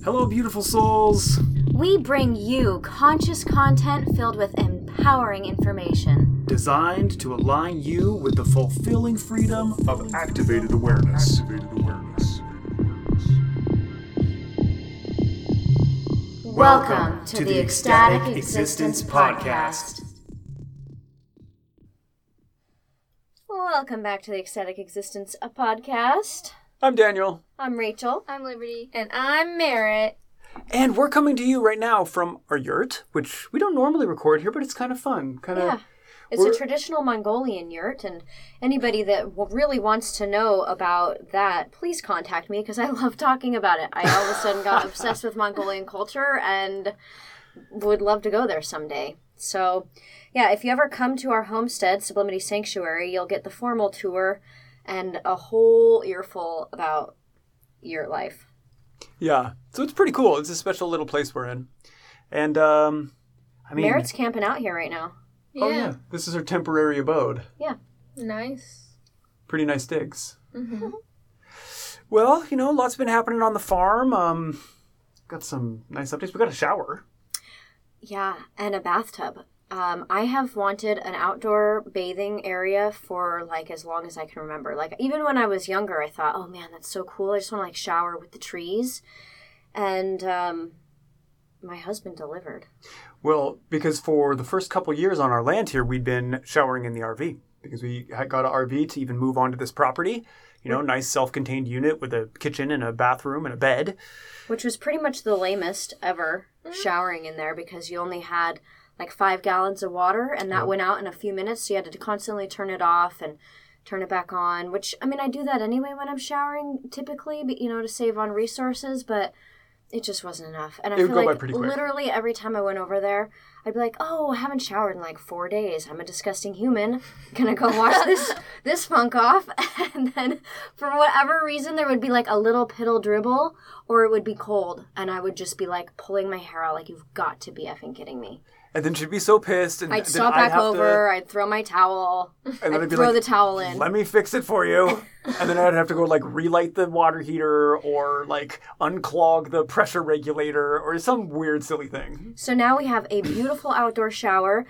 Hello, beautiful souls. We bring you conscious content filled with empowering information. Designed to align you with the fulfilling freedom of activated awareness. Welcome to the Ecstatic Existence Podcast. Welcome back to the Ecstatic Existence Podcast. I'm Daniel. I'm Rachel. I'm Liberty. And I'm Merritt. And we're coming to you right now from our yurt, which we don't normally record here, but it's kind of fun. Yeah. It's a traditional Mongolian yurt, and anybody that really wants to know about that, please contact me, because I love talking about it. I all of a sudden got obsessed with Mongolian culture and would love to go there someday. So, yeah, if you ever come to our homestead, Sublimity Sanctuary, you'll get the formal tour and a whole earful about yurt life. Yeah, so it's pretty cool. It's a special little place we're in. And, Merritt's camping out here right now. Oh, yeah. This is our temporary abode. Yeah. Nice. Pretty nice digs. Mm-hmm. Well, lots been happening on the farm. Got some nice updates. We got a shower. Yeah, and a bathtub. I have wanted an outdoor bathing area for, as long as I can remember. Even when I was younger, I thought, oh, man, that's so cool. I just want to, shower with the trees. And my husband delivered. Well, because for the first couple years on our land here, we'd been showering in the RV. Because we had got an RV to even move onto this property. Nice self-contained unit with a kitchen and a bathroom and a bed. Which was pretty much the lamest ever, showering in there, because you only had 5 gallons of water, and that went out in a few minutes, so you had to constantly turn it off and turn it back on, which, I do that anyway when I'm showering, typically, but, to save on resources, but it just wasn't enough. And I feel like literally every time I went over there, I'd be like, oh, I haven't showered in 4 days. I'm a disgusting human. Gonna go wash this funk off. And then for whatever reason, there would be a little piddle dribble, or it would be cold. And I would just be pulling my hair out you've got to be effing kidding me. And then she'd be so pissed. And I'd stop back over. I'd throw my towel. And I'd throw the towel in. Let me fix it for you. And then I'd have to go relight the water heater or unclog the pressure regulator or some weird silly thing. So now we have a beautiful outdoor shower.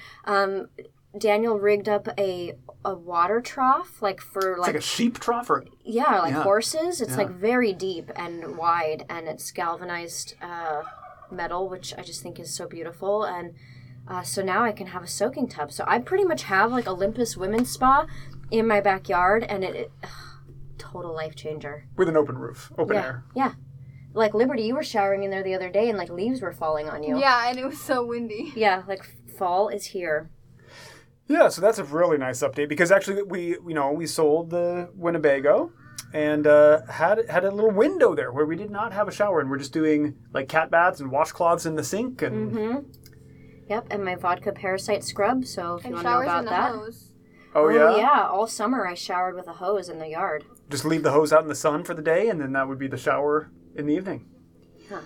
Daniel rigged up a water trough for It's like a sheep trough or horses. It's very deep and wide, and it's galvanized metal, which I just think is so beautiful. And so now I can have a soaking tub. So I pretty much have Olympus Women's Spa in my backyard, and it total life changer. With an open roof, open air. Yeah. Liberty, you were showering in there the other day, and leaves were falling on you. Yeah, and it was so windy. Yeah, fall is here. Yeah, so that's a really nice update, because actually we sold the Winnebago and had a little window there where we did not have a shower, and we're just doing cat baths and washcloths in the sink and. Mm-hmm. Yep, and my vodka parasite scrub. So if you want to know about that. Hose. Oh yeah. Yeah, all summer I showered with a hose in the yard. Just leave the hose out in the sun for the day, and then that would be the shower in the evening. Huh.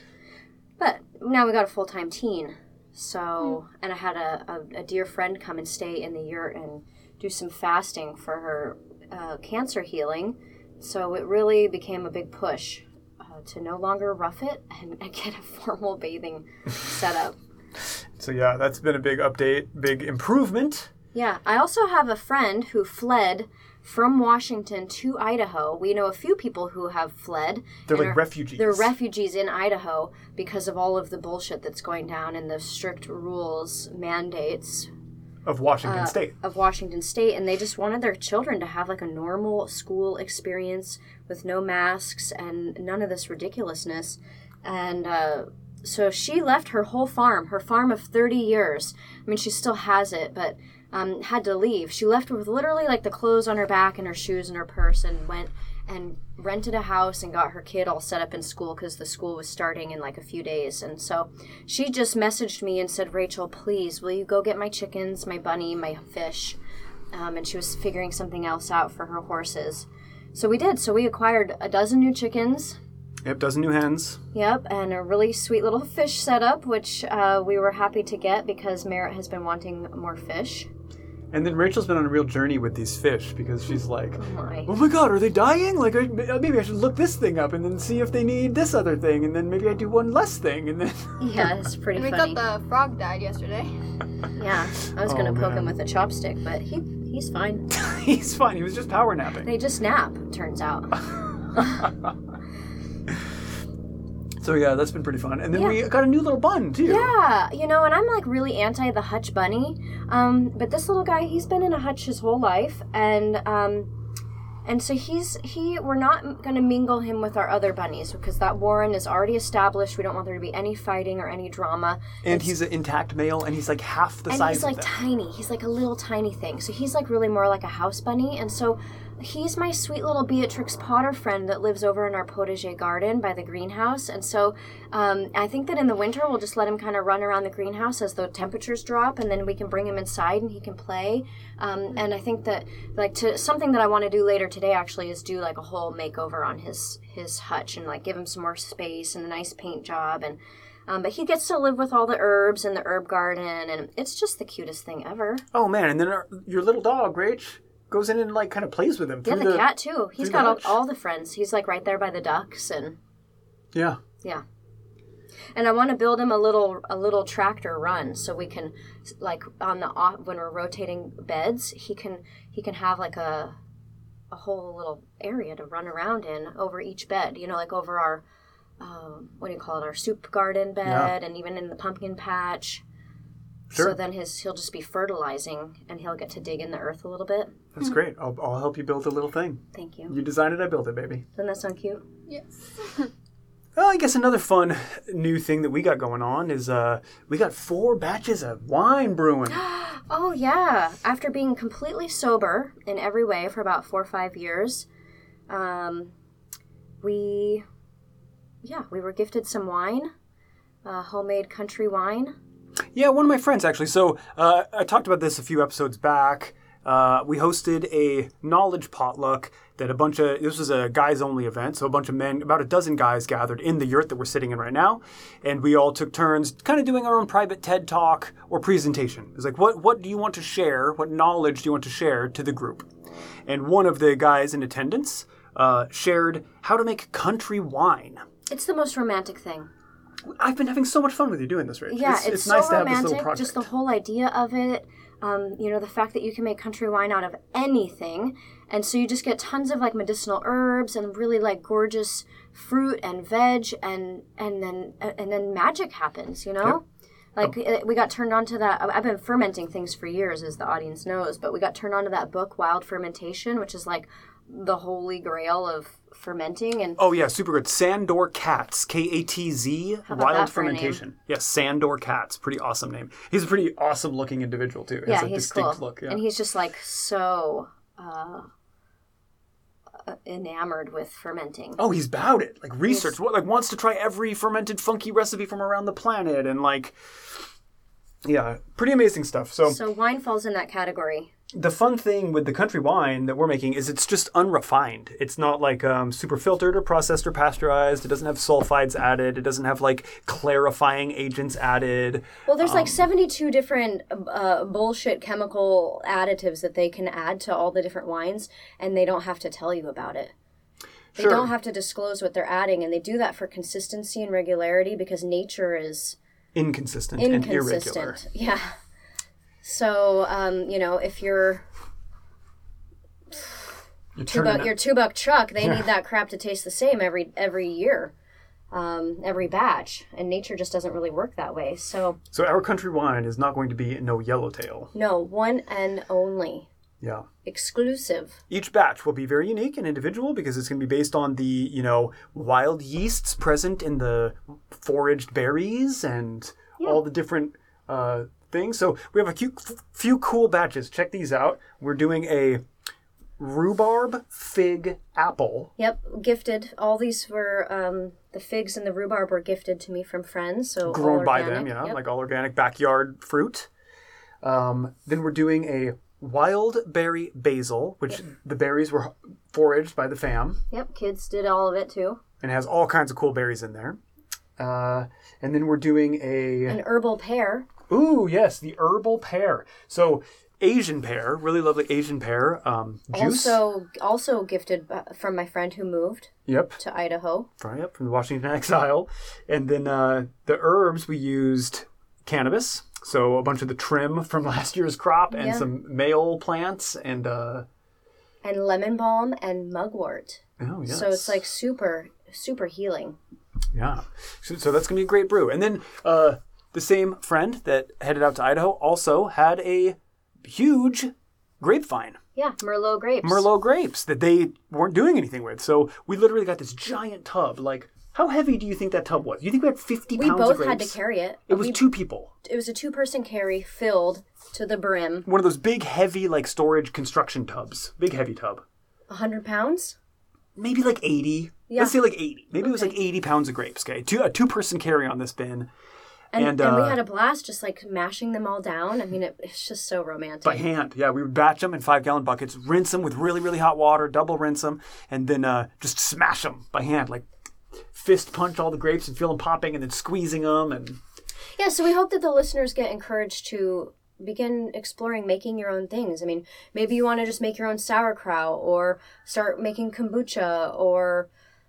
But now we got a full-time teen. So, and I had a dear friend come and stay in the yurt and do some fasting for her cancer healing. So it really became a big push to no longer rough it and get a formal bathing setup. So yeah, that's been a big update, big improvement. Yeah, I also have a friend who fled from Washington to Idaho. We know a few people who have fled. They're refugees. They're refugees in Idaho because of all of the bullshit that's going down and the strict rules, mandates. Of Washington State. Of Washington State. And they just wanted their children to have a normal school experience with no masks and none of this ridiculousness. And so she left her whole farm, her farm of 30 years. She still has it, but had to leave. She left with literally the clothes on her back and her shoes and her purse, and went and rented a house and got her kid all set up in school because the school was starting in a few days. And so she just messaged me and said, Rachel, please, will you go get my chickens, my bunny, my fish? And she was figuring something else out for her horses. So we did. So we acquired a dozen new chickens. Yep, dozen new hens. Yep, and a really sweet little fish setup, which we were happy to get because Merritt has been wanting more fish. And then Rachel's been on a real journey with these fish because she's like, My. oh my god, are they dying? Like, maybe I should look this thing up and then see if they need this other thing, and then maybe I do one less thing, and then... Yeah, it's pretty We funny. thought the frog died yesterday. Yeah, I was gonna Oh, poke man. him with a chopstick, but he's fine. He's fine. He was just power napping. They just nap, turns out. So yeah, that's been pretty fun. And then Yeah. we got a new little bun, too. Yeah, and I'm like really anti the hutch bunny. But this little guy, he's been in a hutch his whole life, and so we're not gonna mingle him with our other bunnies because that warren is already established. We don't want there to be any fighting or any drama. And he's an intact male, and he's like half the And size he's of like them. tiny. He's like a little tiny thing. So he's like really more like a house bunny. And so he's my sweet little Beatrix Potter friend that lives over in our potager garden by the greenhouse. And so I think that in the winter we'll just let him kind of run around the greenhouse as the temperatures drop, and then we can bring him inside and he can play. And I think that something that I want to do later today actually is do like a whole makeover on his hutch and like give him some more space and a nice paint job and. But he gets to live with all the herbs in the herb garden, and it's just the cutest thing ever. Oh, man. And then your little dog, Rach, goes in and like kind of plays with him. Yeah, through the cat too. He's through the got hutch. all the friends. He's like right there by the ducks, and Yeah. yeah. And I want to build him a little tractor run so we can, like on the off when we're rotating beds, he can have like a whole little area to run around in over each bed. Like over our what do you call it? Our soup garden bed, and even in the pumpkin patch. Sure. So then he'll just be fertilizing, and he'll get to dig in the earth a little bit. That's great. I'll help you build a little thing. Thank you. You designed it, I built it, baby. Doesn't that sound cute? Yes. Well, I guess another fun new thing that we got going on is we got 4 batches of wine brewing. Oh, yeah. After being completely sober in every way for about 4 or 5 years, we were gifted some wine, homemade country wine. Yeah, one of my friends actually. So I talked about this a few episodes back. We hosted a knowledge potluck that this was a guys only event. So a bunch of men, about a dozen guys gathered in the yurt that we're sitting in right now. And we all took turns kind of doing our own private TED talk or presentation. It was like, what do you want to share? What knowledge do you want to share to the group? And one of the guys in attendance shared how to make country wine. It's the most romantic thing. I've been having so much fun with you doing this, Rich. Yeah, it's so nice to have this romantic. little project. Just the whole idea of it. The fact that you can make country wine out of anything, and so you just get tons of like medicinal herbs and really like gorgeous fruit and veg, and then magic happens. Like we got turned on to that. I've been fermenting things for years, as the audience knows, but we got turned on to that book, Wild Fermentation, which is like the holy grail of fermenting. And Oh yeah, super good. Sandor Katz, Katz, about Wild that for a name? Fermentation. Yes, Sandor Katz, pretty awesome name. He's a pretty awesome looking individual too. He yeah, has a he's distinct cool, look. Yeah. and he's just like so enamored with fermenting. Oh, he's about it. Like research, wants to try every fermented funky recipe from around the planet, and yeah, pretty amazing stuff. So wine falls in that category. The fun thing with the country wine that we're making is it's just unrefined. It's not like super filtered or processed or pasteurized. It doesn't have sulfides added. It doesn't have like clarifying agents added. Well, there's like 72 different bullshit chemical additives that they can add to all the different wines, and they don't have to tell you about it. They Sure. don't have to disclose what they're adding, and they do that for consistency and regularity because nature is Inconsistent and irregular. inconsistent. Yeah. So, if you're You're turning your $2 truck, they need that crap to taste the same every year, every batch, and nature just doesn't really work that way. So So our country wine is not going to be no yellowtail. no, one and only, Yeah. exclusive. Each batch will be very unique and individual because it's going to be based on the, wild yeasts present in the foraged berries and all the different things. So we have a few cool batches. Check these out. We're doing a rhubarb, fig, apple. Yep, gifted. All these were the figs and the rhubarb were gifted to me from friends. So Grown all by organic. them, yeah, Yep. like all organic backyard fruit. Then we're doing a wild berry basil, which the berries were foraged by the fam Yep, kids did all of it too. and has all kinds of cool berries in there. And then we're doing An herbal pear. Ooh, yes, the herbal pear. So Asian pear, really lovely Asian pear juice. Also gifted from my friend who moved Yep. to Idaho. From the Washington exile. And then the herbs, we used cannabis. So a bunch of the trim from last year's crop and some male plants and lemon balm and mugwort. Oh, yes. So it's like super, super healing. Yeah. So that's going to be a great brew. And then the same friend that headed out to Idaho also had a huge grapevine. Yeah, Merlot grapes. Merlot grapes that they weren't doing anything with. So we literally got this giant tub. Like, how heavy do you think that tub was? You think we had 50 pounds of grapes? We both had to carry it. It was 2 people. It was a 2-person carry filled to the brim. One of those big, heavy, like, storage construction tubs. Big, heavy tub. 100 pounds? Maybe like 80. Yeah. Let's say like 80. Maybe it was like 80 pounds of grapes, okay? A 2-person carry on this bin. And we had a blast just like mashing them all down. I mean, it's just so romantic. By hand, yeah. We would batch them in 5-gallon buckets, rinse them with really, really hot water, double rinse them, and then just smash them by hand. Like fist punch all the grapes and feel them popping and then squeezing them. And yeah, so we hope that the listeners get encouraged to begin exploring making your own things. I mean, maybe you want to just make your own sauerkraut or start making kombucha or...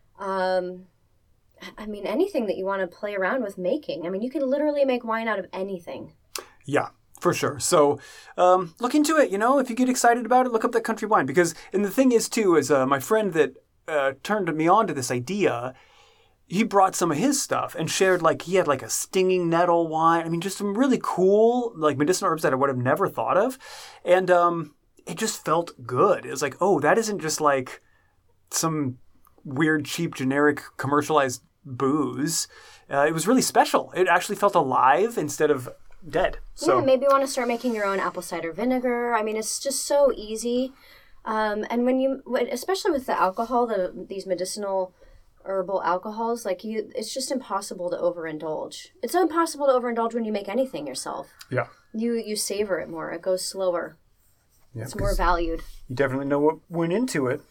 anything that you want to play around with making. I mean, you can literally make wine out of anything. Yeah, for sure. So look into it. If you get excited about it, look up that country wine. And the thing is, too, is my friend that turned me on to this idea, he brought some of his stuff and shared, like, he had like a stinging nettle wine. I mean, just some really cool, like, medicinal herbs that I would have never thought of. And it just felt good. It was like, oh, that isn't just like some weird, cheap, generic, commercialized booze. It was really special. It actually felt alive instead of dead. So yeah, maybe you want to start making your own apple cider vinegar. I mean, it's just so easy. And especially with the alcohol, these medicinal herbal alcohols, it's just impossible to overindulge. It's impossible to overindulge when you make anything yourself. Yeah. You savor it more. It goes slower. Yeah, it's more valued. You definitely know what went into it.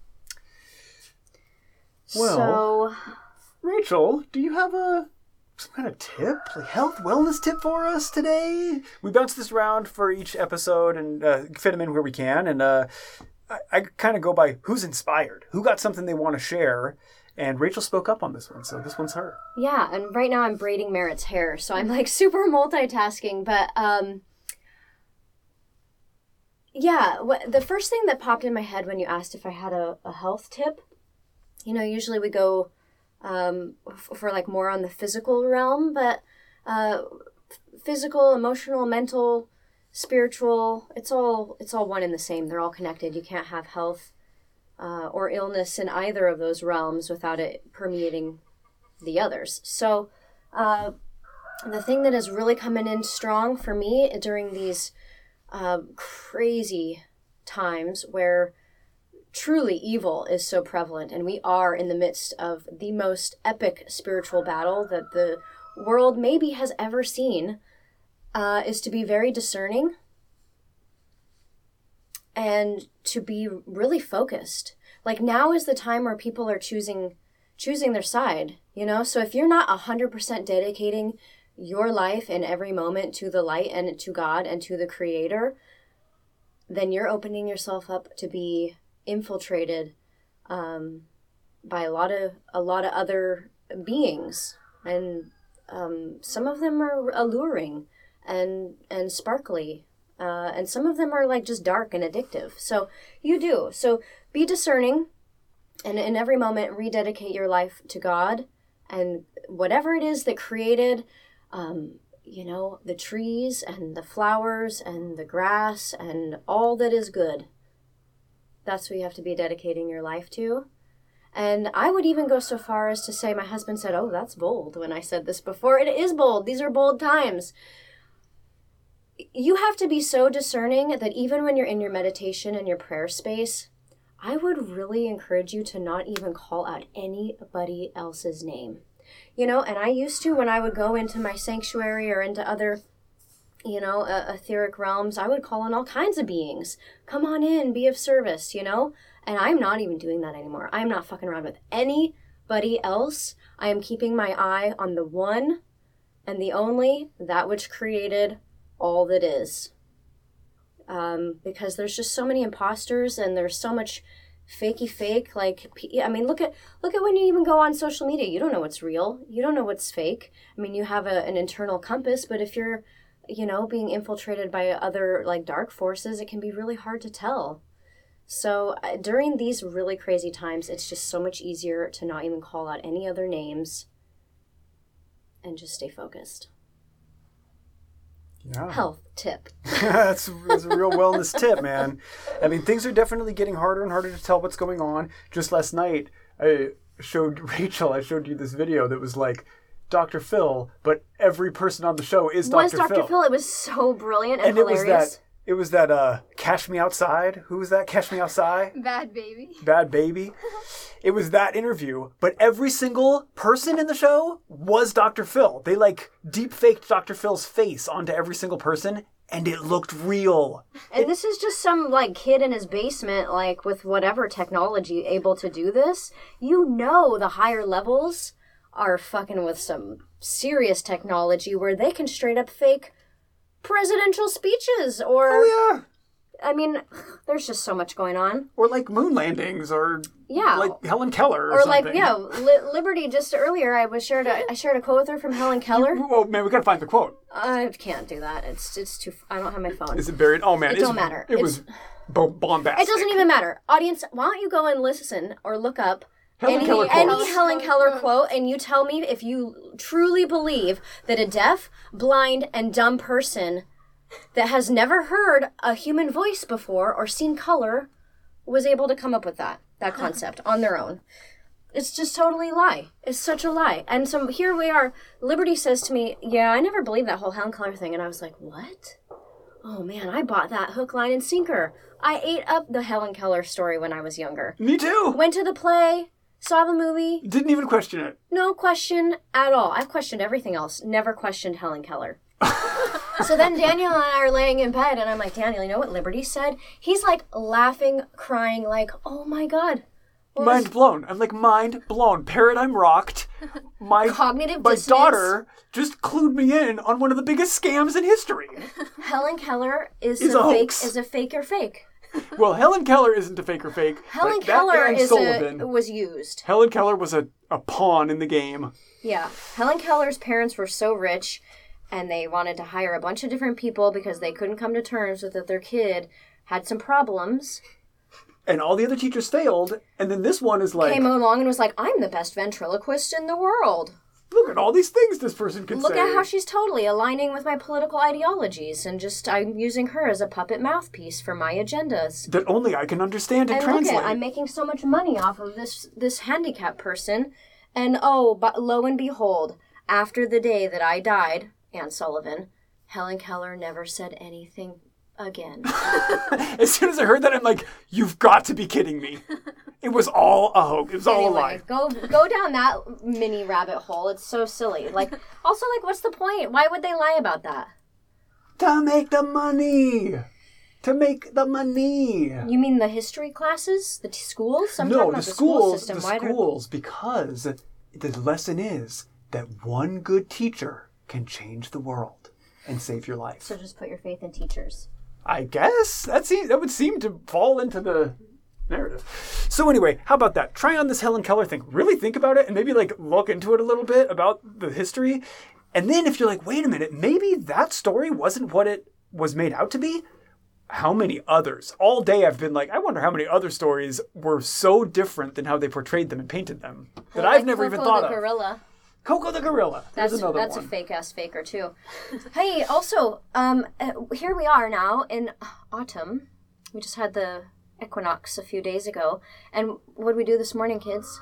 Well, so, Rachel, do you have some kind of tip, like health, wellness tip for us today? We bounce this around for each episode and fit them in where we can. And I kind of go by who's inspired, who got something they want to share. And Rachel spoke up on this one, so this one's her. Yeah, and right now I'm braiding Merritt's hair, so I'm like super multitasking. But yeah, the first thing that popped in my head when you asked if I had a health tip, usually we go for like more on the physical realm, but physical, emotional, mental, spiritual, it's all one and the same. They're all connected. You can't have health or illness in either of those realms without it permeating the others. So the thing that is really coming in strong for me during these crazy times where truly evil is so prevalent, and we are in the midst of the most epic spiritual battle that the world maybe has ever seen, is to be very discerning and to be really focused. Like, now is the time where people are choosing their side, So if you're not 100% dedicating your life in every moment to the light and to God and to the Creator, then you're opening yourself up to be infiltrated by a lot of other beings, and some of them are alluring and sparkly, and some of them are like just dark and addictive. So be discerning, and in every moment rededicate your life to God and whatever it is that created the trees and the flowers and the grass and all that is good. That's what you have to be dedicating your life to. And I would even go so far as to say, my husband said, "Oh, that's bold," when I said this before. It is bold. These are bold times. You have to be so discerning that even when you're in your meditation and your prayer space, I would really encourage you to not even call out anybody else's name. And I used to, when I would go into my sanctuary or into other etheric realms, I would call on all kinds of beings. Come on in, be of service, And I'm not even doing that anymore. I'm not fucking around with anybody else. I am keeping my eye on the one and the only, that which created all that is. because there's just so many imposters and there's so much fakey fake. Like, I mean, look at when you even go on social media. You don't know what's real. You don't know what's fake. I mean, you have an internal compass, but if you're, being infiltrated by other like dark forces, it can be really hard to tell. So during these really crazy times, it's just so much easier to not even call out any other names and just stay focused. Yeah. Health tip. that's a real wellness tip, man. I mean, things are definitely getting harder and harder to tell what's going on. Just last night, I showed you this video that was like Dr. Phil, but every person on the show is Dr. Phil. Was Dr. Phil? It was so brilliant and hilarious. It was that Cash Me Outside. Who was that? Cash Me Outside? Bad Baby. Bad Baby. It was that interview, but every single person in the show was Dr. Phil. They like deep faked Dr. Phil's face onto every single person, and it looked real. And this is just some like kid in his basement, like with whatever technology able to do this. The higher levels are fucking with some serious technology where they can straight up fake presidential speeches or... Oh, yeah. I mean, there's just so much going on. Or like moon landings or yeah. like Helen Keller or something. Like, yeah, Liberty just earlier, I shared a quote with her from Helen Keller. Oh, man, we gotta find the quote. I can't do that. It's too... I don't have my phone. Is it buried? Oh, man. It don't matter. It was bombastic. It doesn't even matter. Audience, why don't you go and listen or look up any Helen Keller quote, and you tell me if you truly believe that a deaf, blind, and dumb person that has never heard a human voice before or seen color was able to come up with that concept on their own. It's just totally a lie. It's such a lie. And so here we are. Liberty says to me, yeah, I never believed that whole Helen Keller thing. And I was like, what? Oh, man, I bought that hook, line, and sinker. I ate up the Helen Keller story when I was younger. Me too. Went to the play. Saw the movie. Didn't even question it. No question at all. I've questioned everything else. Never questioned Helen Keller. So then Daniel and I are laying in bed, and I'm like, Daniel, you know what Liberty said? He's like laughing, crying, like, oh my God. Mind blown. I'm like, mind blown. Paradigm rocked. My cognitive my dissonance. daughter just clued me in on one of the biggest scams in history. Helen Keller is a hoax. Is a fake or fake. Well, Helen Keller isn't a fake or fake. Helen Keller was used. Helen Keller was a pawn in the game. Yeah. Helen Keller's parents were so rich, and they wanted to hire a bunch of different people because they couldn't come to terms with that their kid had some problems. And all the other teachers failed, and then this one is like... Came along and was like, I'm the best ventriloquist in the world. Look at all these things this person can say. Look at how she's totally aligning with my political ideologies, and just I'm using her as a puppet mouthpiece for my agendas. That only I can understand and translate. Look at, I'm making so much money off of this handicapped person, and but lo and behold, after the day that I died, Anne Sullivan, Helen Keller never said anything again. As soon as I heard that, I'm like, you've got to be kidding me. It was all a hoax. It was all a lie. Go down that mini rabbit hole. It's so silly. Like, also, like, what's the point? Why would they lie about that? To make the money. To make the money. You mean the history classes? The schools? I'm no, talking about the school schools. system. The schools, because the lesson is that one good teacher can change the world and save your life. So just put your faith in teachers. I guess that would seem to fall into the narrative. So anyway, how about that? Try on this Helen Keller thing. Really think about it and maybe like look into it a little bit about the history. And then if you're like, wait a minute, maybe that story wasn't what it was made out to be. How many others? All day I've been like, I wonder how many other stories were so different than how they portrayed them and painted them that I've never even thought of. Gorilla. Coco the Gorilla. That's a fake-ass faker, too. Hey, also, here we are now in autumn. We just had the equinox a few days ago. And what did we do this morning, kids?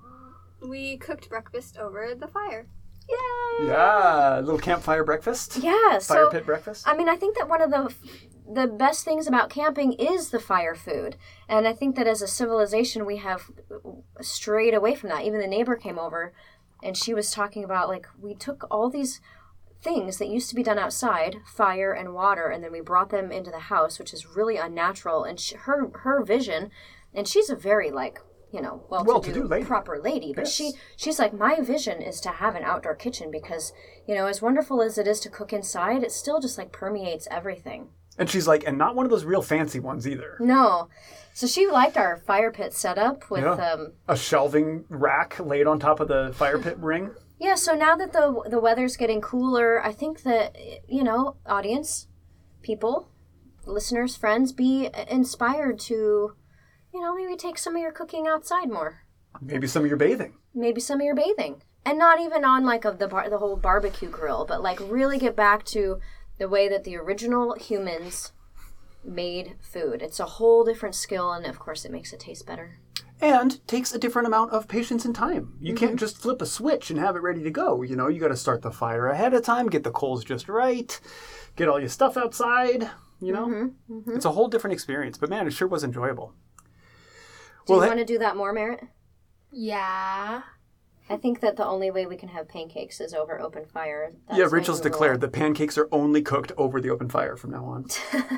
We cooked breakfast over the fire. Yay! Yeah, a little campfire breakfast. Yeah. Fire pit breakfast. I mean, I think that one of the best things about camping is the fire food. And I think that as a civilization, we have strayed away from that. Even the neighbor came over, and she was talking about, like, we took all these things that used to be done outside, fire and water, and then we brought them into the house, which is really unnatural. And her vision, and she's a very, like, well-to-do lady. Proper lady. But yes. she's like, my vision is to have an outdoor kitchen because, as wonderful as it is to cook inside, it still just, like, permeates everything. And she's like, and not one of those real fancy ones either. No. So she liked our fire pit setup with a shelving rack laid on top of the fire pit ring. Yeah, so now that the weather's getting cooler, I think that, audience, people, listeners, friends, be inspired to, maybe take some of your cooking outside more. Maybe some of your bathing. And not even on like the whole barbecue grill, but like really get back to the way that the original humans made food. It's a whole different skill, and of course it makes it taste better. And takes a different amount of patience and time. You can't just flip a switch and have it ready to go. You got to start the fire ahead of time, get the coals just right, get all your stuff outside, It's a whole different experience. But man, it sure was enjoyable. Do you want to do that more, Merritt? Yeah. I think that the only way we can have pancakes is over open fire. That's Rachel's declared that pancakes are only cooked over the open fire from now on.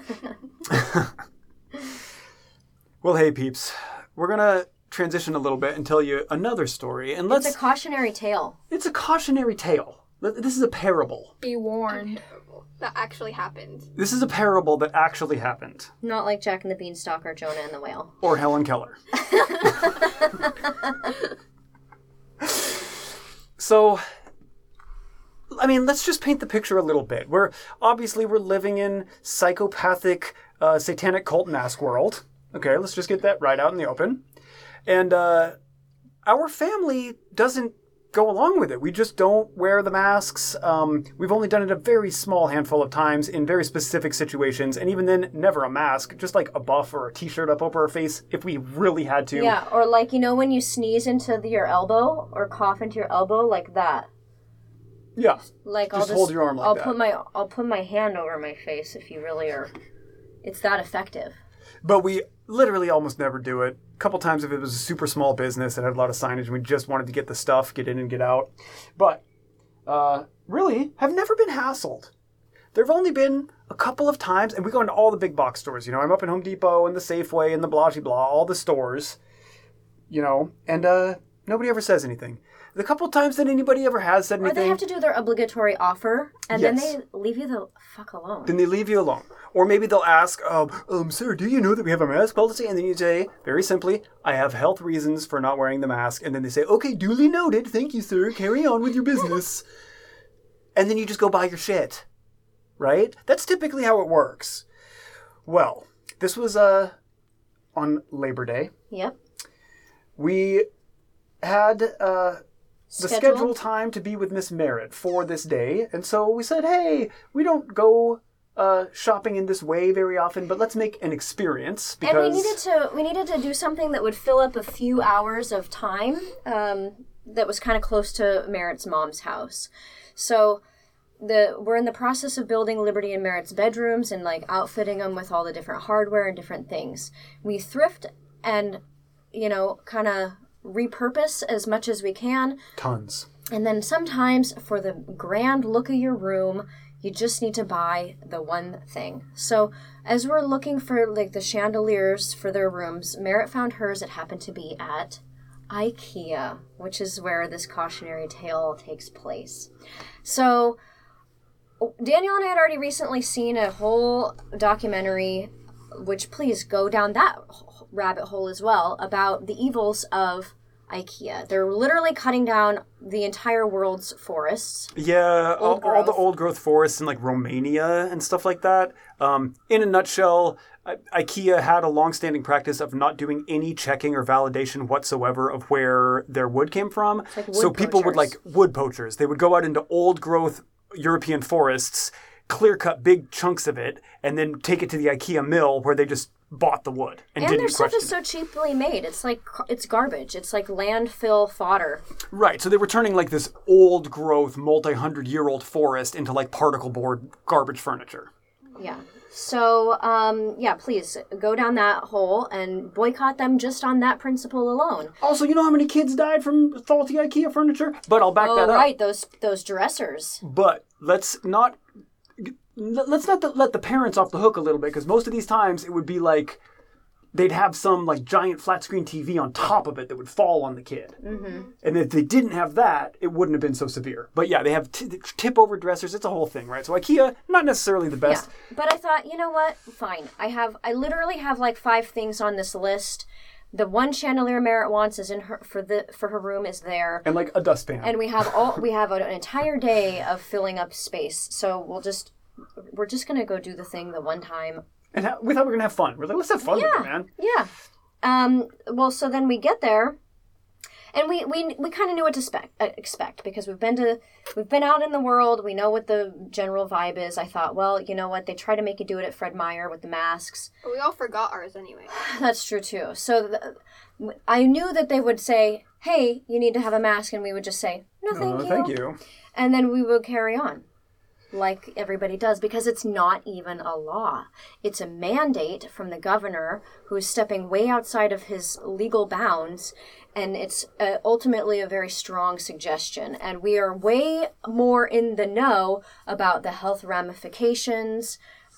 Well, hey, peeps. We're going to transition a little bit and tell you another story. And It's a cautionary tale. It's a cautionary tale. This is a parable. Be warned. That actually happened. This is a parable that actually happened. Not like Jack and the Beanstalk or Jonah and the Whale. Or Helen Keller. So, let's just paint the picture a little bit. We're living in psychopathic, satanic cult mask world. Okay, let's just get that right out in the open. And our family doesn't go along with it. We just don't wear the masks. We've only done it a very small handful of times in very specific situations. And even then, never a mask, just like a buff or a t-shirt up over our face if we really had to. Yeah, or like, when you sneeze into your elbow or cough into your elbow, like that. Yeah. Like just hold your arm like that. I'll put my hand over my face if you really are. It's that effective. But we literally almost never do it. A couple times if it was a super small business that had a lot of signage and we just wanted to get the stuff, get in and get out. But really have never been hassled. There have only been a couple of times, and we go into all the big box stores. I'm up in Home Depot and the Safeway and the blah, blah, all the stores, and nobody ever says anything. The couple times that anybody ever has said anything... Or they have to do their obligatory offer, and then they leave you the fuck alone. Then they leave you alone. Or maybe they'll ask, sir, do you know that we have a mask policy? And then you say, very simply, I have health reasons for not wearing the mask. And then they say, okay, duly noted. Thank you, sir. Carry on with your business. And then you just go buy your shit. Right? That's typically how it works. Well, this was on Labor Day. Yep. We had... the scheduled time to be with Miss Merritt for this day. And so we said, hey, we don't go shopping in this way very often, but let's make an experience. Because... And we needed to do something that would fill up a few hours of time that was kind of close to Merritt's mom's house. So we're in the process of building Liberty and Merritt's bedrooms and like outfitting them with all the different hardware and different things. We thrift and, kind of repurpose as much as we can. Tons. And then sometimes for the grand look of your room, you just need to buy the one thing. So as we're looking for like the chandeliers for their rooms, Merritt found hers. It happened to be at IKEA, which is where this cautionary tale takes place. So Danielle and I had already recently seen a whole documentary, which please go down that rabbit hole as well, about the evils of IKEA. They're literally cutting down the entire world's forests. Yeah, all the old growth forests in like Romania and stuff like that. In a nutshell, IKEA had a long-standing practice of not doing any checking or validation whatsoever of where their wood came from. Like so people would like wood poachers. They would go out into old growth European forests, clear cut big chunks of it, and then take it to the IKEA mill where they just bought the wood and didn't their stuff question is so cheaply made. It's like it's garbage. It's like landfill fodder. Right. So they were turning like this old growth, multi-100-year-old forest into like particle board garbage furniture. Yeah. So please go down that hole and boycott them just on that principle alone. Also, you know how many kids died from faulty IKEA furniture? But I'll back that up. Oh, right, those dressers. But let's not let the parents off the hook a little bit, because most of these times it would be like they'd have some like giant flat screen TV on top of it that would fall on the kid. Mm-hmm. And if they didn't have that, it wouldn't have been so severe. But yeah, they have tip over dressers. It's a whole thing, right? So IKEA, not necessarily the best. Yeah, but I thought, you know what? Fine. I literally have like 5 things on this list. The one chandelier Merritt wants is in her for her room is there. And like a dustpan. And we have an entire day of filling up space. So we're just gonna go do the thing the one time. And we thought we were going to have fun. We're like, let's have fun with it, man. Yeah. Well, so then we get there, and we kind of knew what to expect because we've been out in the world. We know what the general vibe is. I thought, well, you know what? They try to make you do it at Fred Meyer with the masks. But we all forgot ours anyway. That's true, too. So I knew that they would say, hey, you need to have a mask, and we would just say, no, thank you. And then we would carry on. Like everybody does, because it's not even a law. It's a mandate from the governor who's stepping way outside of his legal bounds, and it's ultimately a very strong suggestion. And we are way more in the know about the health ramifications.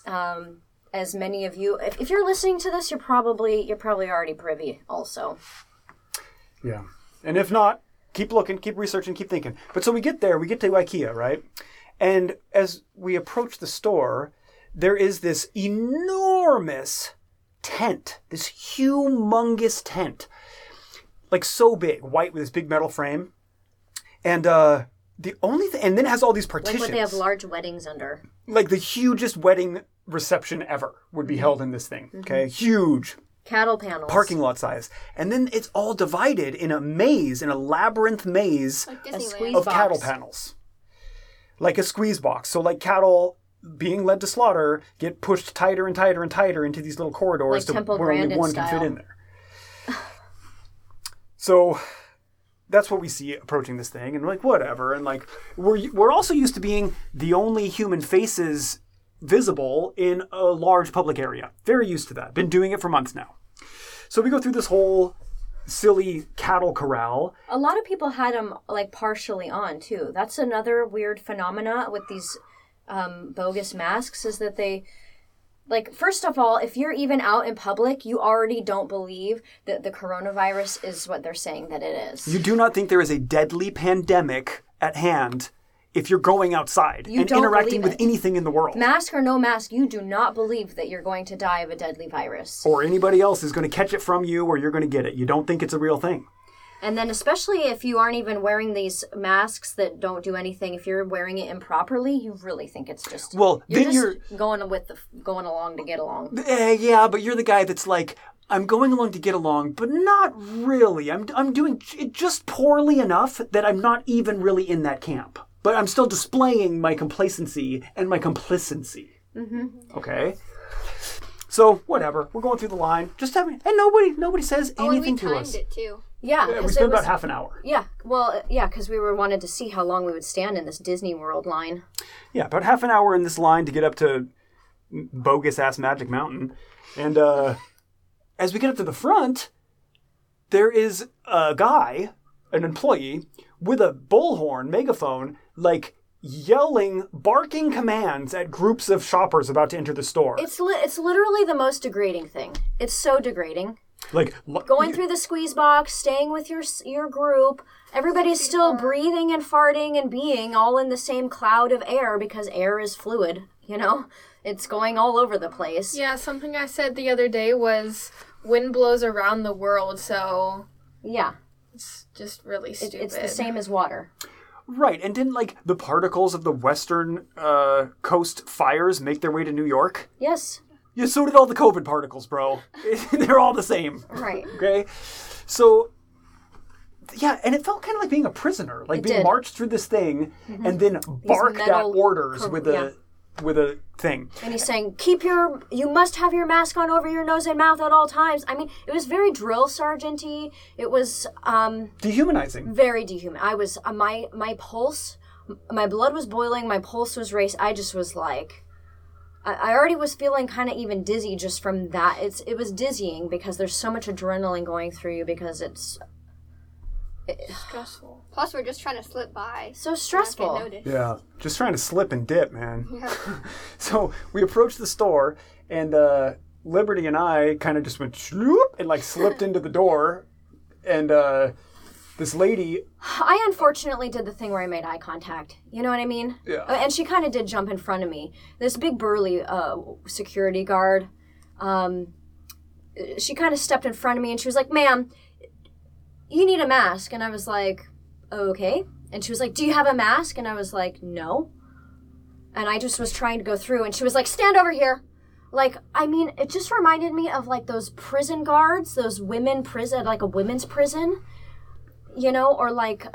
As many of you, if you're listening to this, you're probably already privy also. Yeah. And if not, keep looking, keep researching, keep thinking. But so we get to IKEA, right? And as we approach the store, there is this enormous tent, this humongous tent, like so big, white with this big metal frame. And the only thing, and then it has all these partitions. Like what they have large weddings under. Like the hugest wedding reception ever would be held in this thing, okay? Huge. Cattle panels. Parking lot size. And then it's all divided in a maze, in a labyrinth maze Like squeeze Disneyland. of box. cattle panels. Like a squeeze box. So like cattle being led to slaughter get pushed tighter and tighter and tighter into these little corridors Like Temple where only Grandin one style. can fit in there. So that's what we see approaching this thing, and we're like, whatever. And like we're also used to being the only human faces visible in a large public area. Very used to that. Been doing it for months now. So we go through this whole silly cattle corral. A lot of people had them like partially on too. That's another weird phenomena with these bogus masks is that they, like, first of all, if you're even out in public, you already don't believe that the coronavirus is what they're saying that it is. You do not think there is a deadly pandemic at hand if you're going outside You and don't interacting believe with it. anything in the world. Mask or no mask, you do not believe that you're going to die of a deadly virus. Or anybody else is going to catch it from you, or you're going to get it. You don't think it's a real thing. And then especially if you aren't even wearing these masks that don't do anything, if you're wearing it improperly, you really think it's just Well, then you're going along to get along. Yeah, but you're the guy that's like, I'm going along to get along, but not really. I'm doing it just poorly enough that I'm not even really in that camp. But I'm still displaying my complacency and my complicency. Mm-hmm. Okay? So, whatever. We're going through the line. Just having... And nobody says Oh, and we anything to timed us. it too. Yeah, Yeah, we because spent about half an hour. Yeah, well, yeah, because we wanted to see how long we would stand in this Disney World line. Yeah, about half an hour in this line to get up to bogus-ass Magic Mountain. And as we get up to the front, there is a guy, an employee, with a bullhorn megaphone, like yelling, barking commands at groups of shoppers about to enter the store. It's literally the most degrading thing. It's so degrading. Like Going through the squeeze box, staying with your group, everybody's still breathing and farting and being all in the same cloud of air because air is fluid, you know? It's going all over the place. Yeah, something I said the other day was wind blows around the world, so Yeah, it's just really stupid. it's the same as water. Right, and didn't like the particles of the western coast fires make their way to New York? Yes, Yeah, so did all the COVID particles, bro. They're all the same. right. Okay? So, yeah, and it felt kind of like being a prisoner, like It being did. marched through this thing and then barked at metal orders with yeah. a thing. And he's saying, you must have your mask on over your nose and mouth at all times. I mean, it was very drill sergeant-y. It was Dehumanizing. very dehuman. I was, my pulse, my blood was boiling, my pulse was racing. I just was like, I already was feeling kind of even dizzy just from that. It was dizzying because there's so much adrenaline going through you because it's stressful. Plus, we're just trying to slip by. so Not stressful. get noticed. Yeah, just trying to slip and dip, man. Yeah. So we approach the store, and Liberty and I kind of just went shloop and like slipped into the door. And this lady... I unfortunately did the thing where I made eye contact. You know what I mean? Yeah. And she kind of did jump in front of me. This big burly security guard, she kind of stepped in front of me and she was like, "Ma'am, you need a mask." And I was like, "Okay." And she was like, "Do you have a mask?" And I was like, "No." And I just was trying to go through and she was like, "Stand over here." Like, I mean, it just reminded me of like those prison guards, those women prison, like a women's prison, you know, or like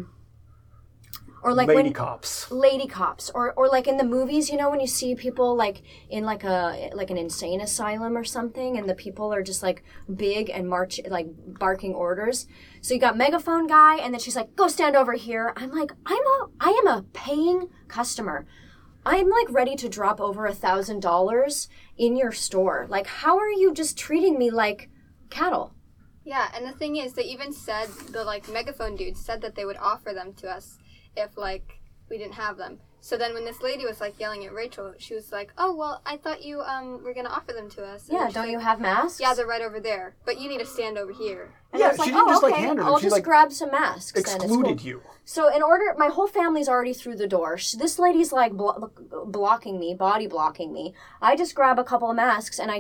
lady cops. Lady cops, or like in the movies, you know, when you see people like in like an insane asylum or something, and the people are just like big and barking orders. So you got megaphone guy, and then she's like, "Go stand over here." I'm like, I am a paying customer. I'm like ready to drop over $1,000 in your store. Like, how are you just treating me like cattle? Yeah, and the thing is, they even said, the like megaphone dude said that they would offer them to us if like we didn't have them. So then when this lady was like yelling at Rachel, she was like, "Oh, well, I thought you were going to offer them to us." And Yeah, she's don't like, you have masks? "Yeah, they're right over there. But you need to stand over here." And Yeah, I was like, she didn't "Oh, just, like, okay, hand her them. I'll She, just like, grab some masks." then. It's Excluded cool. you. So my whole family's already through the door. This lady's like blocking me, body blocking me. I just grab a couple of masks and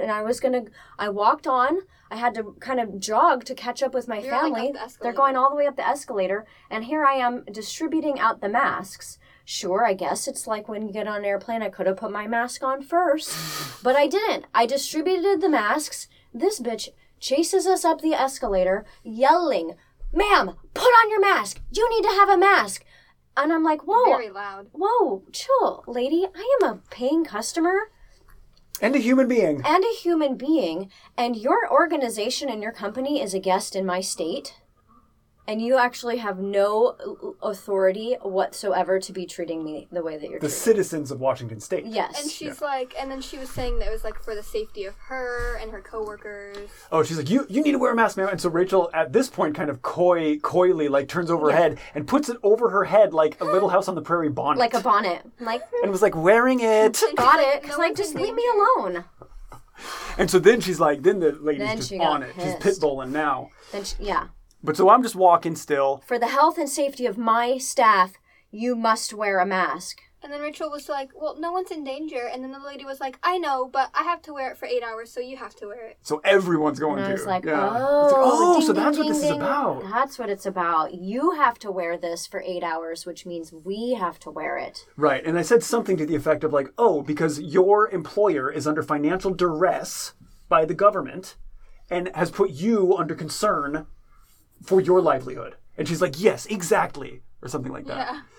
I walked on. I had to kind of jog to catch up with my You're, like, family. up the escalator. They're going all the way up the escalator, and here I am distributing out the masks. Sure, I guess it's like when you get on an airplane, I could have put my mask on first, but I didn't. I distributed the masks. This bitch chases us up the escalator, yelling, "Ma'am, put on your mask. You need to have a mask." And I'm like, whoa, Very loud. whoa, chill, lady. I am a paying customer And a human being. and a human being, and your organization and your company is a guest in my state, and you actually have no authority whatsoever to be treating me the way that you're The treating citizens of Washington State. me. Yes. And she's like, and then she was saying that it was like for the safety of her and her coworkers. Oh, she's like, you need to wear a mask, ma'am. And so Rachel, at this point, kind of coyly, like, turns over her head and puts it over her head like a Little House on the Prairie bonnet. Like a bonnet. Like, and was like wearing it. got like, it. no Cause like, one's just in leave me danger. alone. And so then she's like, then the lady's Then just she got on it. She's pissed. pitbulling now. Then yeah. But so I'm just walking still. For the health and safety of my staff, you must wear a mask. And then Rachel was like, "Well, no one's in danger." And then the lady was like, "I know, but I have to wear it for 8 hours, so you have to wear it." So everyone's going And I to. was like, yeah. oh, It's like, oh, ding, so ding, that's what ding, this is ding. about. That's what it's about. You have to wear this for 8 hours, which means we have to wear it. Right. And I said something to the effect of like, oh, because your employer is under financial duress by the government and has put you under concern for your livelihood. And she's like, yes, exactly. Or something like that. Yeah.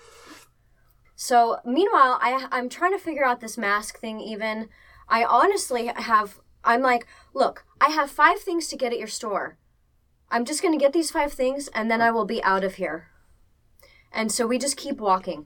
So, meanwhile, I'm trying to figure out this mask thing even. I honestly I'm like, look, I have 5 things to get at your store. I'm just going to get these 5 things and then I will be out of here. And so we just keep walking.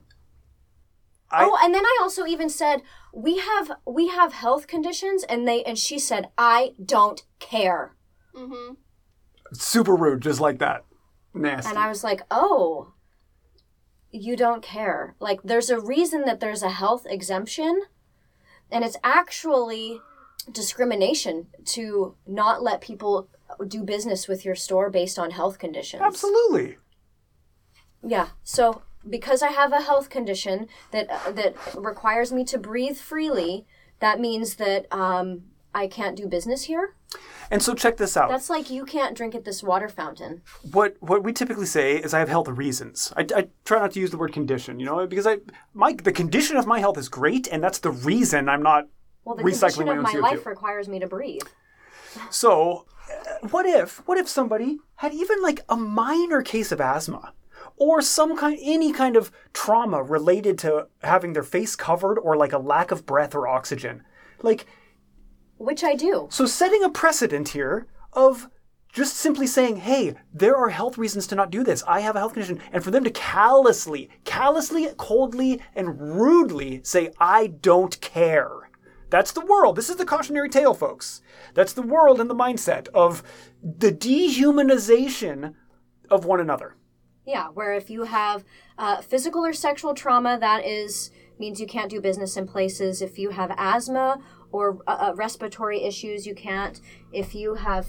And then I also even said, we have health conditions, and she said, "I don't care." Mm-hmm. Super rude, just like that. Nasty. And I was like, "Oh, you don't care." Like, there's a reason that there's a health exemption, and it's actually discrimination to not let people do business with your store based on health conditions. Absolutely. Yeah. So because I have a health condition that requires me to breathe freely, that means that I can't do business here. And so check this out. That's like you can't drink at this water fountain. What we typically say is I have health reasons. I try not to use the word condition, because the condition of my health is great, and that's the reason I'm not Well, the recycling condition my of own my CO2. life requires me to breathe. So, what if somebody had even like a minor case of asthma, or any kind of trauma related to having their face covered, or like a lack of breath or oxygen, like. Which I do. So setting a precedent here of just simply saying, hey, there are health reasons to not do this. I have a health condition. And for them to callously, coldly, and rudely say, I don't care. That's the world. This is the cautionary tale, folks. That's the world and the mindset of the dehumanization of one another. Yeah, where if you have physical or sexual trauma, that means you can't do business in places. If you have asthma or respiratory issues, you can't. If you have,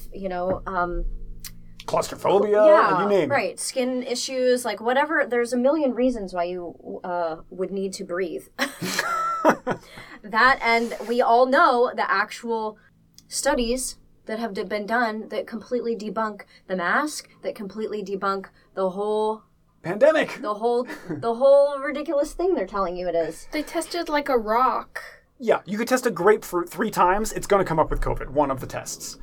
Claustrophobia, you name it. right, skin issues, like whatever. There's a million reasons why you would need to breathe. That, and we all know the actual studies that have been done that completely debunk the mask, that completely debunk the whole Pandemic. the whole ridiculous thing they're telling you it is. They tested like a rock. Yeah, you could test a grapefruit 3 times. It's going to come up with COVID, one of the tests.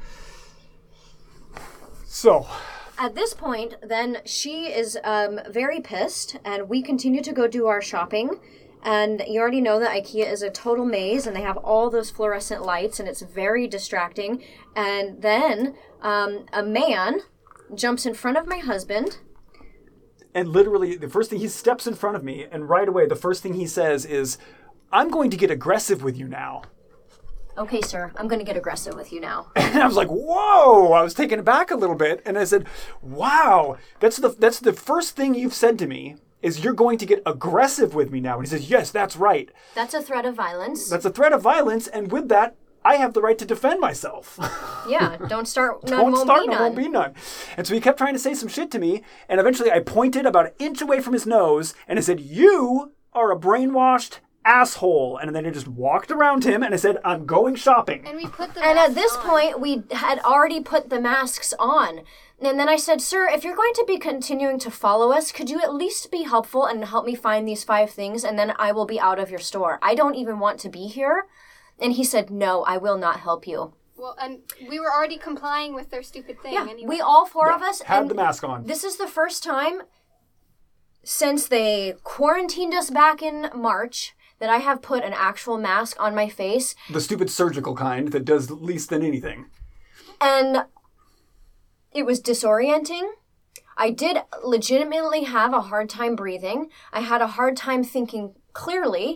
So, At this point, then she is very pissed, and we continue to go do our shopping. And you already know that IKEA is a total maze, and they have all those fluorescent lights, and it's very distracting. And then a man jumps in front of my husband. and literally the first thing, he steps in front of me, and right away the first thing he says is, I'm going to get aggressive with you now. Okay, sir, I'm going to get aggressive with you now. And I was like, whoa! I was taken aback a little bit, and I said, wow, that's the first thing you've said to me, is you're going to get aggressive with me now. And he says, yes, that's right. That's a threat of violence. That's a threat of violence, and with that, I have the right to defend myself. Yeah, don't start, none Don't won't start, be no none. won't be none. And so he kept trying to say some shit to me, and eventually I pointed about an inch away from his nose, and I said, you are a brainwashed asshole. And then I just walked around him, and I said, I'm going shopping. And we put the And at masks this on. point, we had already put the masks on. And then I said, sir, if you're going to be continuing to follow us, could you at least be helpful and help me find these 5 things, and then I will be out of your store. I don't even want to be here. And he said, no, I will not help you. Well, and we were already complying with their stupid thing Yeah, anyway. we all 4 of us. Had and the mask on. This is the first time since they quarantined us back in March that I have put an actual mask on my face. The stupid surgical kind that does least than anything. And it was disorienting. I did legitimately have a hard time breathing. I had a hard time thinking clearly.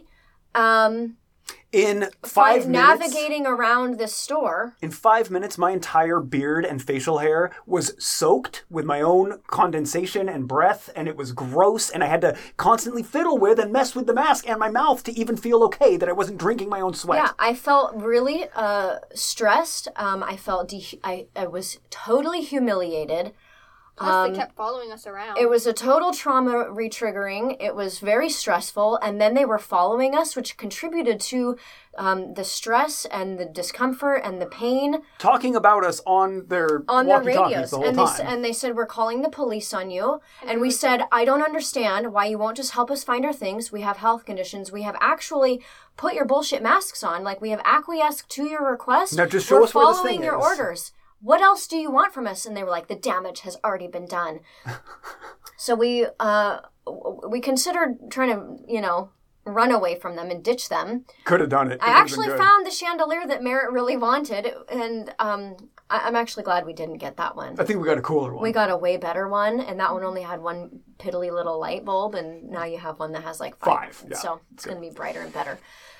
In 5 minutes, Navigating around this store. in 5 minutes, my entire beard and facial hair was soaked with my own condensation and breath, and it was gross, and I had to constantly fiddle with and mess with the mask and my mouth to even feel okay that I wasn't drinking my own sweat. Yeah, I felt really stressed. I felt I was totally humiliated. Plus, they kept following us around. It was a total trauma retriggering. It was very stressful. And then they were following us, which contributed to the stress and the discomfort and the pain. Talking about us on their On their walkie-talkies radios. the whole And time. they said, we're calling the police on you. And we said, I don't understand why you won't just help us find our things. We have health conditions. We have actually put your bullshit masks on. Like, we have acquiesced to your request. Now just show We're us where this following thing your is. orders. What else do you want from us? And they were like, the damage has already been done. So we considered trying to, run away from them and ditch them. Could have done it. I actually found the chandelier that Merritt really wanted, and I'm actually glad we didn't get that one. I think we got a cooler one. We got a way better one, and that one only had one piddly little light bulb, and now you have one that has like 5. Yeah, So it's going to be brighter and better.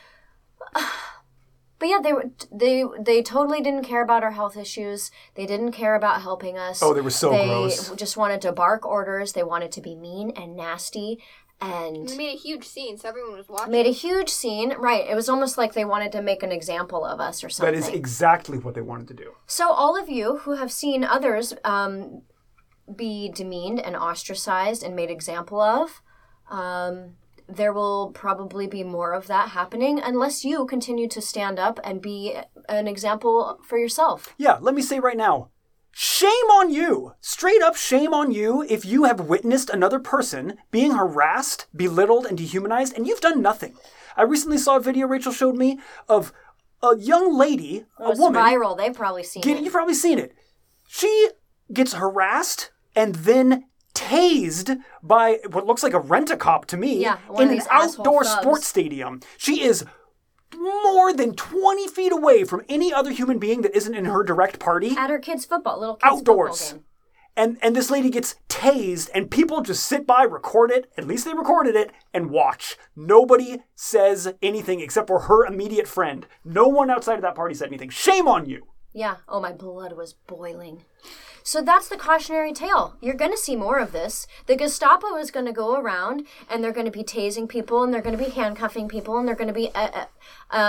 But yeah, they totally didn't care about our health issues. They didn't care about helping us. Oh, they were so gross. They just wanted to bark orders. They wanted to be mean and nasty, and We made a huge scene, so everyone was watching. made a huge scene. Right. It was almost like they wanted to make an example of us or That something. is exactly what they wanted to do. So all of you who have seen others be demeaned and ostracized and made example of, there will probably be more of that happening unless you continue to stand up and be an example for yourself. Yeah, let me say right now, shame on you. Straight up shame on you if you have witnessed another person being harassed, belittled, and dehumanized, and you've done nothing. I recently saw a video Rachel showed me of a young lady, a It's woman. viral. They've probably seen it. You've probably seen it. She gets harassed and then tased by what looks like a rent-a-cop to me Yeah, one in of an these asshole outdoor thugs. sports stadium. She is more than 20 feet away from any other human being that isn't in her direct party. At her kids' little kids' Outdoors. football game. And this lady gets tased, and people just sit by, record it. At least they recorded it, and watch. Nobody says anything except for her immediate friend. No one outside of that party said anything. Shame on you. Yeah. Oh, my blood was boiling. So that's the cautionary tale. You're going to see more of this. The Gestapo is going to go around, and they're going to be tasing people, and they're going to be handcuffing people, and they're going to be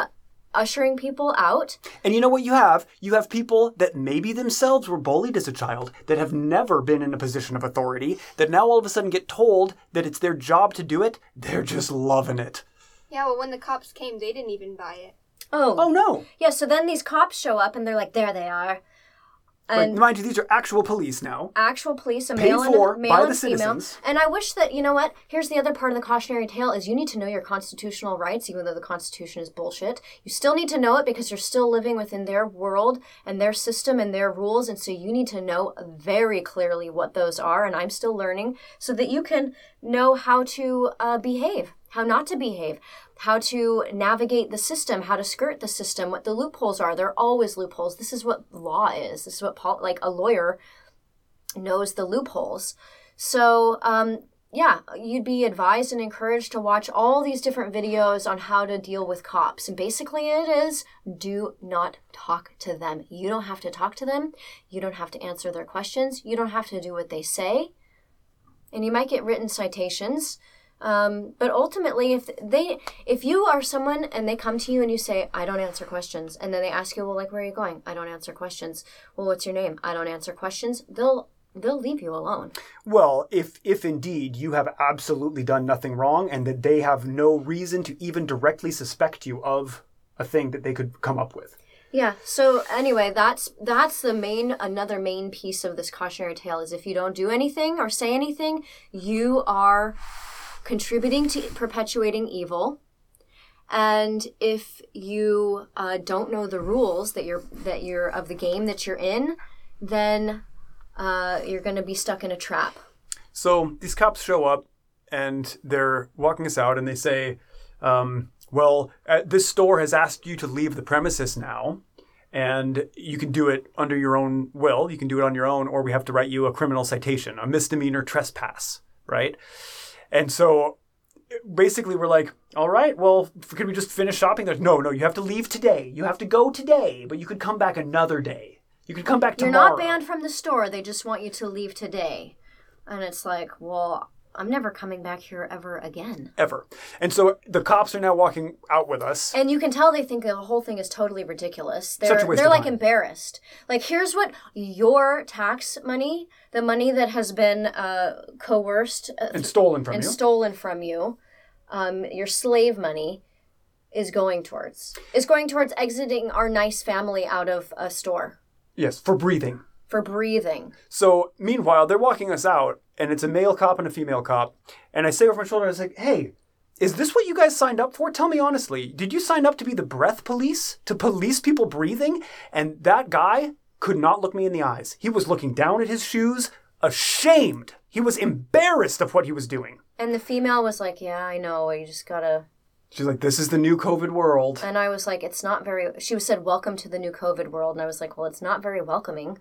ushering people out. And you know what you have? You have people that maybe themselves were bullied as a child, that have never been in a position of authority, that now all of a sudden get told that it's their job to do it. They're just loving it. Yeah, well, when the cops came, they didn't even buy it. Oh, no. Yeah, so then these cops show up and they're like, there they are. Like, And mind you, these are actual police now. actual police, a Paid male for and, male by and the female. citizens. And I wish that, you know what, here's the other part of the cautionary tale is you need to know your constitutional rights, even though the Constitution is bullshit. You still need to know it because you're still living within their world and their system and their rules. And so you need to know very clearly what those are. And I'm still learning so that you can know how to behave, how not to behave, how to navigate the system, how to skirt the system, what the loopholes are. There are always loopholes. This is what law is. This is what, like a lawyer knows the loopholes. So, yeah, you'd be advised and encouraged to watch all these different videos on how to deal with cops. And basically it is, do not talk to them. You don't have to talk to them. You don't have to answer their questions. You don't have to do what they say. And you might get written citations. But ultimately, if you are someone and they come to you and you say, I don't answer questions, and then they ask you, well, like, where are you going? I don't answer questions. Well, what's your name? I don't answer questions. They'll leave you alone. Well, if indeed you have absolutely done nothing wrong and that they have no reason to even directly suspect you of a thing that they could come up with. Yeah. So anyway, that's another main piece of this cautionary tale is if you don't do anything or say anything, you are contributing to perpetuating evil. And if you don't know the rules that you're of the game that you're in, then you're going to be stuck in a trap. So these cops show up and they're walking us out and they say, this store has asked you to leave the premises now, and you can do it under your own will. You can do it on your own, or we have to write you a criminal citation, a misdemeanor trespass, right? And so basically we're like, all right, well, could we just finish shopping? There's no, you have to leave today. You have to go today, but you could come back another day. You could come back tomorrow. You're not banned from the store. They just want you to leave today. And it's like, well, I'm never coming back here ever again. Ever. And so the cops are now walking out with us. And you can tell they think the whole thing is totally ridiculous. Such a waste they're of like time. embarrassed. Like, here's what your tax money, the money that has been coerced And stolen from you. Your slave money is going towards exiting our nice family out of a store. Yes, for breathing. For breathing. So meanwhile, they're walking us out, and it's a male cop and a female cop. And I say over my shoulder, I was like, hey, is this what you guys signed up for? Tell me honestly, did you sign up to be the breath police? To police people breathing? And that guy could not look me in the eyes. He was looking down at his shoes, ashamed. He was embarrassed of what he was doing. And the female was like, yeah, I know, you just gotta... She's like, this is the new COVID world. And I was like, it's not very... She said, welcome to the new COVID world. And I was like, well, it's not very welcoming.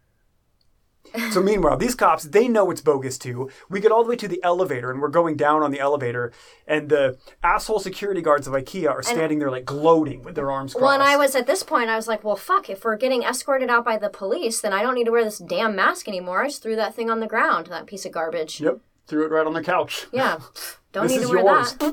So meanwhile, these cops, they know it's bogus too. We get all the way to the elevator, and we're going down on the elevator, and the asshole security guards of IKEA are standing there like gloating with their arms crossed. Well, and I was, at this point, I was like, well, fuck, if we're getting escorted out by the police, then I don't need to wear this damn mask anymore. I just threw that thing on the ground, that piece of garbage. Yep, threw it right on the couch. Yeah, don't This need to is wear yours. that.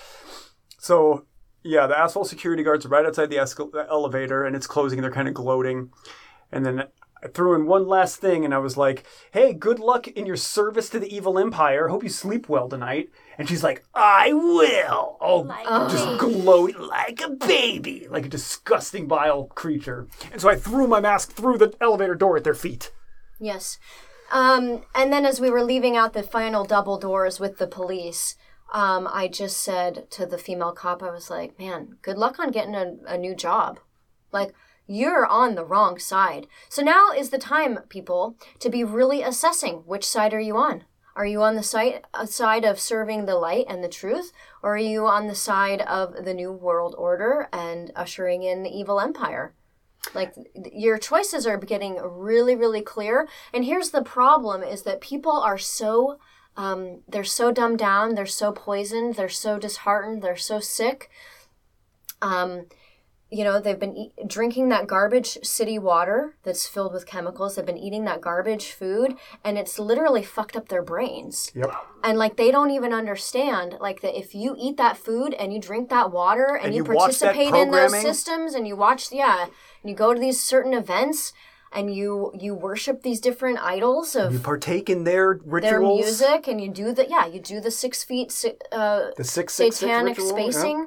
So, yeah, the asshole security guards are right outside the elevator, and it's closing, and they're kind of gloating. And then I threw in one last thing, and I was like, hey, good luck in your service to the evil empire. Hope you sleep well tonight. And she's like, I will. Just gloating like a baby, like a disgusting, vile creature. And so I threw my mask through the elevator door at their feet. Yes. And then as we were leaving out the final double doors with the police, I just said to the female cop, I was like, man, good luck on getting a new job. Like, you're on the wrong side. So now is the time, people, to be really assessing which side are you on. Are you on the side of serving the light and the truth? Or are you on the side of the new world order and ushering in the evil empire? Like, your choices are getting really, really clear. And here's the problem is that people are so, they're so dumbed down, they're so poisoned, they're so disheartened, they're so sick. they've been drinking that garbage city water that's filled with chemicals. They've been eating that garbage food, and it's literally fucked up their brains. Yep. And like they don't even understand like that if you eat that food and you drink that water and you participate in those systems and you watch, and you go to these certain events and you worship these different idols of you partake in their rituals, their music, and you do the 6 feet the 666 satanic ritual, spacing.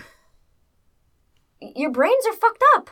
Yeah. Your brains are fucked up.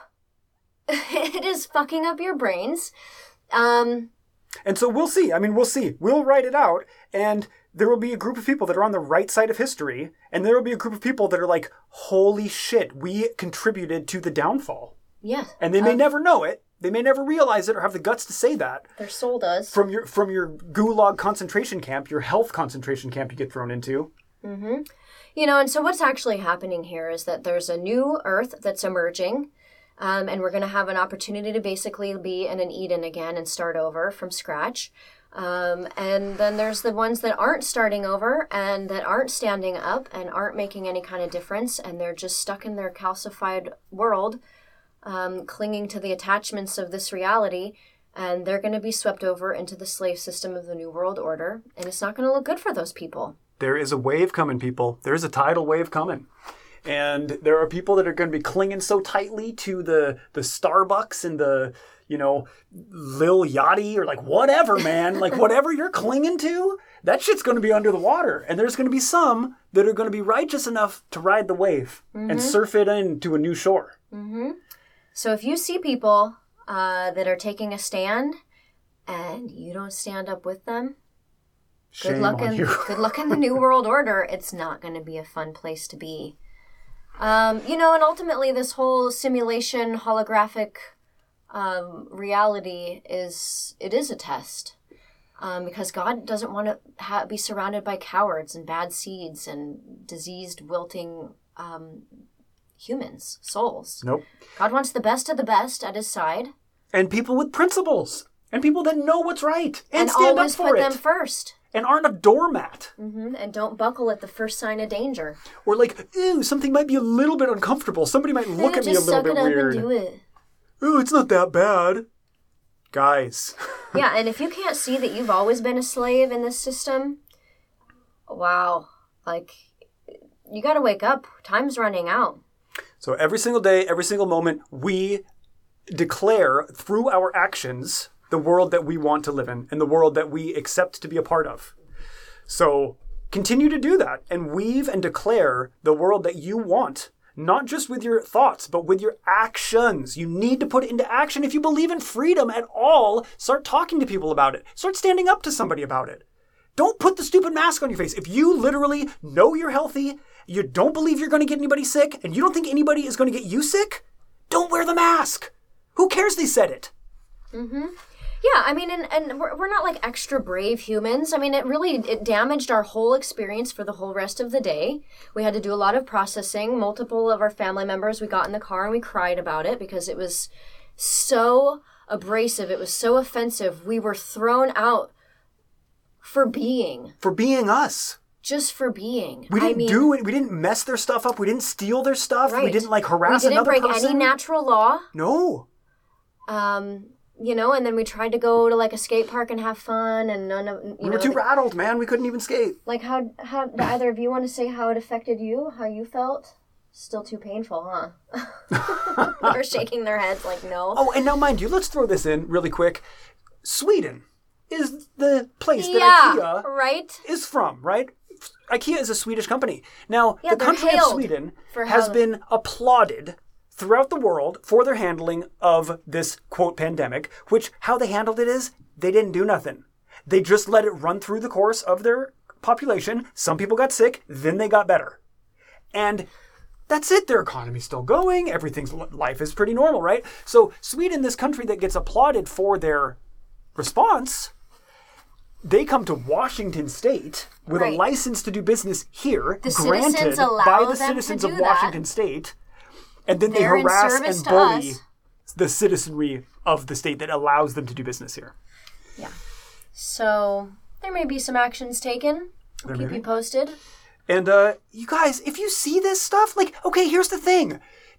It is fucking up your brains. And so we'll see. I mean, we'll see. We'll write it out, and there will be a group of people that are on the right side of history, and there will be a group of people that are like, holy shit, we contributed to the downfall. Yeah. And they may never know it. They may never realize it or have the guts to say that. Their soul does. From your gulag concentration camp, your health concentration camp you get thrown into. Mm-hmm. And so what's actually happening here is that there's a new Earth that's emerging, and we're going to have an opportunity to basically be in an Eden again and start over from scratch. And then there's the ones that aren't starting over and that aren't standing up and aren't making any kind of difference, and they're just stuck in their calcified world, clinging to the attachments of this reality, and they're going to be swept over into the slave system of the New World Order, and it's not going to look good for those people. There is a wave coming, people. There's a tidal wave coming. And there are people that are going to be clinging so tightly to the Starbucks and the, Lil Yachty or like whatever, man. Like whatever you're clinging to, that shit's going to be under the water. And there's going to be some that are going to be righteous enough to ride the wave and surf it into a new shore. Mm-hmm. So if you see people that are taking a stand and you don't stand up with them, good luck in the New World Order. It's not going to be a fun place to be. And ultimately this whole simulation holographic reality is a test. Because God doesn't want to be surrounded by cowards and bad seeds and diseased, wilting humans, souls. Nope. God wants the best of the best at his side. And people with principles. And people that know what's right. And stand always up for put it. them first. And aren't a doormat. Mm-hmm. And don't buckle at the first sign of danger. Or like, ew, something might be a little bit uncomfortable. Somebody might look at me a little bit weird. Just suck it up and do it. Ooh, it's not that bad. Guys. Yeah, and if you can't see that you've always been a slave in this system, wow. Like, you gotta wake up. Time's running out. So every single day, every single moment, we declare through our actions the world that we want to live in and the world that we accept to be a part of. So continue to do that and weave and declare the world that you want, not just with your thoughts, but with your actions. You need to put it into action. If you believe in freedom at all, start talking to people about it. Start standing up to somebody about it. Don't put the stupid mask on your face. If you literally know you're healthy, you don't believe you're going to get anybody sick, and you don't think anybody is going to get you sick, don't wear the mask. Who cares they said it? Mm-hmm. Yeah, I mean, and we're not like extra brave humans. I mean, it damaged our whole experience for the whole rest of the day. We had to do a lot of processing. Multiple of our family members, we got in the car and we cried about it because it was so abrasive. It was so offensive. We were thrown out for being. For being us. Just for being. We didn't do it. We didn't mess their stuff up. We didn't steal their stuff. Right. We didn't harass another person. We didn't break any natural law. No. And then we tried to go to a skate park and have fun, and none of we were too rattled, man. We couldn't even skate. How do either of you want to say how it affected you? How you felt? Still too painful, huh? They're shaking their heads like no. Oh, and now mind you, let's throw this in really quick. Sweden is the place that IKEA is from, right? IKEA is a Swedish company. Now, the country of Sweden has been applauded throughout the world for their handling of this, quote, pandemic, which how they handled it is they didn't do nothing. They just let it run through the course of their population. Some people got sick, then they got better. And that's it. Their economy's still going. Life is pretty normal, right? So Sweden, this country that gets applauded for their response, they come to Washington State with a license to do business here, granted by the citizens of Washington State. And then they harass and bully the citizenry of the state that allows them to do business here. Yeah. So there may be some actions taken. We'll keep you posted. And you guys, if you see this stuff, okay, here's the thing.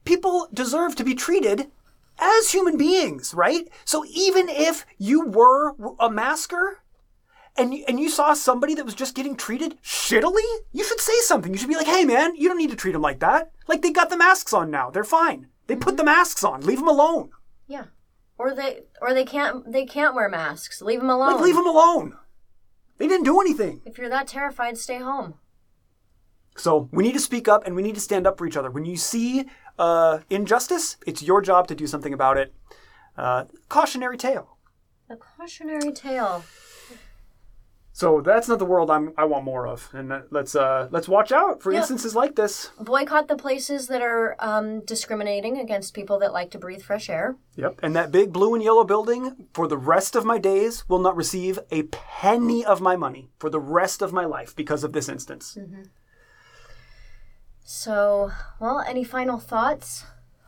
people deserve to be treated as human beings, right? So even if you were a masker and you saw somebody that was just getting treated shittily, you should say something. You should be like, hey man, you don't need to treat them like that. Like, they got the masks on now. They're fine. They put the masks on. Leave them alone. Yeah. Or they can't wear masks. Leave them alone. Like, leave them alone. They didn't do anything. If you're that terrified, stay home. So we need to speak up and we need to stand up for each other. When you see injustice, it's your job to do something about it. Cautionary tale. A cautionary tale. So that's not the world I want more of. And let's watch out for instances like this. Boycott the places that are discriminating against people that like to breathe fresh air. Yep. And that big blue and yellow building, for the rest of my days, will not receive a penny of my money for the rest of my life because of this instance. Mm-hmm. So, well, any final thoughts?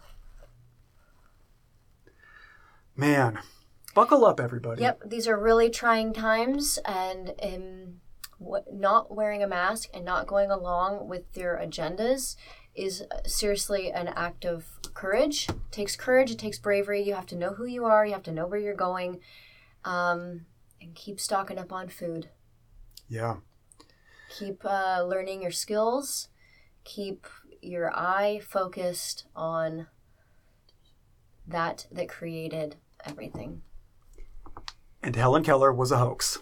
Man, buckle up, everybody. Yep, these are really trying times, and not wearing a mask and not going along with their agendas is seriously an act of courage. It takes courage, it takes bravery. You have to know who you are, you have to know where you're going, and keep stocking up on food. Yeah. Keep learning your skills. Keep your eye focused on that created everything. And Helen Keller was a hoax.